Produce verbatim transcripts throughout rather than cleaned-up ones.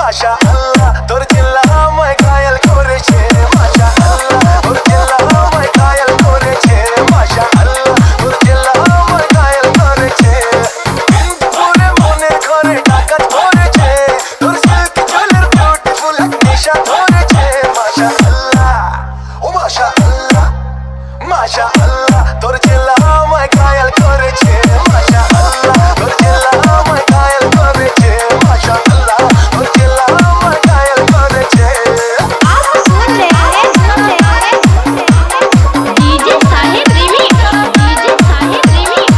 মাশাআল্লাহ তোর চিল্লা আমায় ঘায়েল করেছে মাশাআল্লাহ তোর চিল্লা আমায় ঘায়েল করেছে মাশাআল্লাহ তোর চিল্লা আমায় ঘায়েল করেছে পুরে মনের ঘরে ডাকাত পড়েছে তোর সিল্ক চুলের বিউটিফুল এক নেশা ধরেছে মাশাআল্লাহ ও মাশাআল্লাহ মাশাআল্লাহ তোর চিল্লা আমায় ঘায়েল করেছে মাশাআল্লাহ তোর চিল্লা আমায় ঘায়েল করেছে মাশাআল্লাহ তোর চিল্লা আমায় ঘায়েল করেছে। आप सुन रहे हैं DJ Sahib remix DJ Sahib remix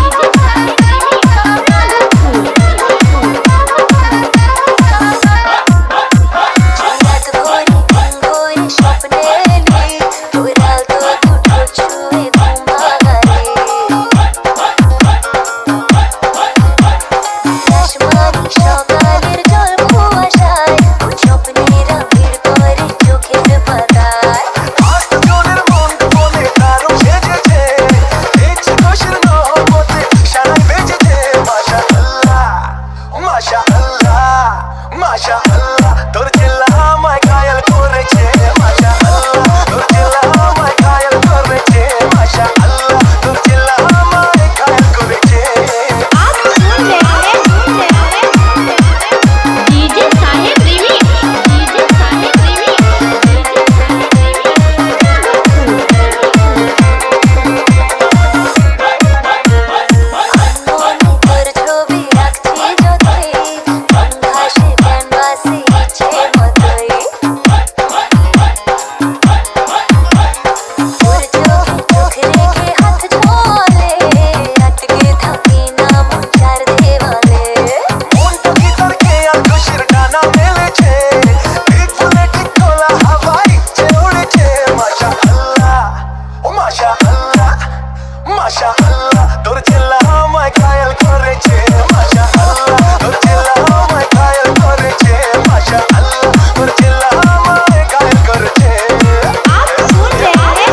সকালের জল কুয়াশায় স্বপ্নেরা ভিড় করে চোখের পাতায় আটজনের মন বলে কারো সেজেছে ইচ্ছে খুশির নহবতে সারাই বেজেছে মাশাআল্লাহ মাশাআল্লাহ মাশাআল্লাহ তোর চিল্লা আমায় ঘায়েল করেছে মাশাআল্লাহ তোর চিল্লা আমায় ঘায়েল করেছে মাশাআল্লাহ তোর চিল্লা আমায় ঘায়েল করেছে। आप सुन रहे हैं DJ Sahib remix DJ Sahib মনে তোর ছবি রাখছি যতই মন ভাসে ক্যানভাসে ইচ্ছে মতোই তোর চোখে চোখ রেখে হাত ঝোলে আটকে থাকি না মন চার দেওয়ালে মনটা ভিতরকে আর খুশির ডানা মেলেছে ঠিক ফুলে ঠিক খোলা হাওয়ায় ইচ্ছে উড়েছে মাশাআল্লাহ ও মাশাআল্লাহ মাশাআল্লাহ তোর চিল্লা আমায় ঘায়েল করেছে মাশাআল্লাহ তোর চিল্লা আমায় ঘায়েল করেছে মাশাআল্লাহ তোর চিল্লা আমায় ঘায়েল করেছে। आप सुन रहे हैं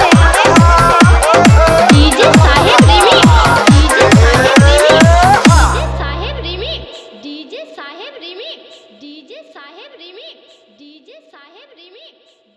DJ Sahib remix DJ Sahib remix DJ Sahib remix DJ Sahib remix DJ Sahib remix